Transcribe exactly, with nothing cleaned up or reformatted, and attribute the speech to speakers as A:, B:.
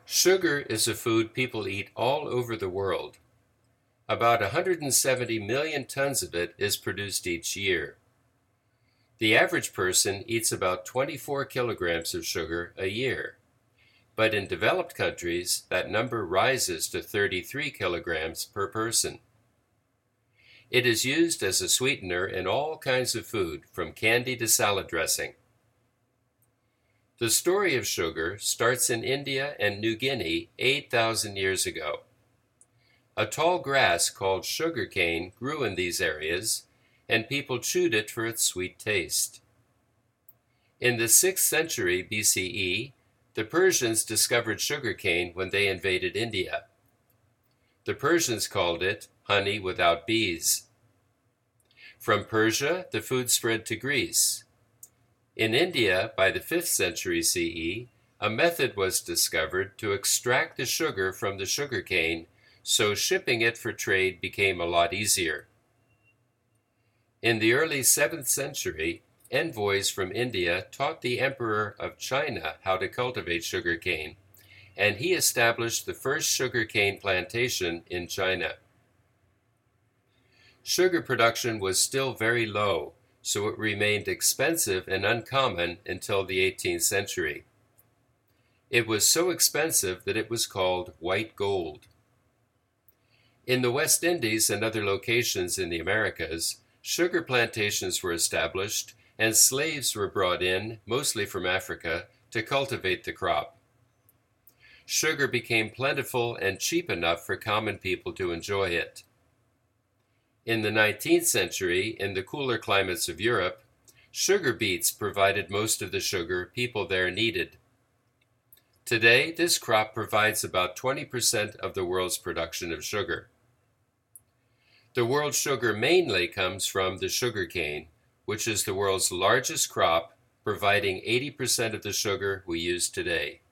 A: Sugar is a food people eat all over the world. About one hundred seventy million tons of it is produced each year. The average person eats about twenty-four kilograms of sugar a year, but in developed countries that number rises to thirty-three kilograms per person. It is used as a sweetener in all kinds of food, from candy to salad dressing. The story of sugar starts in India and New Guinea eight thousand years ago. A tall grass called sugar cane grew in these areas, and people chewed it for its sweet taste. In the sixth century B C E, the Persians discovered sugar cane when they invaded India. The Persians called it honey without bees. From Persia, the food spread to Greece. In India, by the fifth century C E, a method was discovered to extract the sugar from the sugar cane, so shipping it for trade became a lot easier. In the early seventh century, envoys from India taught the Emperor of China how to cultivate sugar cane, and he established the first sugar cane plantation in China. Sugar production was still very low, so it remained expensive and uncommon until the eighteenth century. It was so expensive that it was called white gold. In the West Indies and other locations in the Americas, sugar plantations were established and slaves were brought in, mostly from Africa, to cultivate the crop. Sugar became plentiful and cheap enough for common people to enjoy it. In the nineteenth century, in the cooler climates of Europe, sugar beets provided most of the sugar people there needed. Today, this crop provides about twenty percent of the world's production of sugar. The world's sugar mainly comes from the sugar cane, which is the world's largest crop, providing eighty percent of the sugar we use today.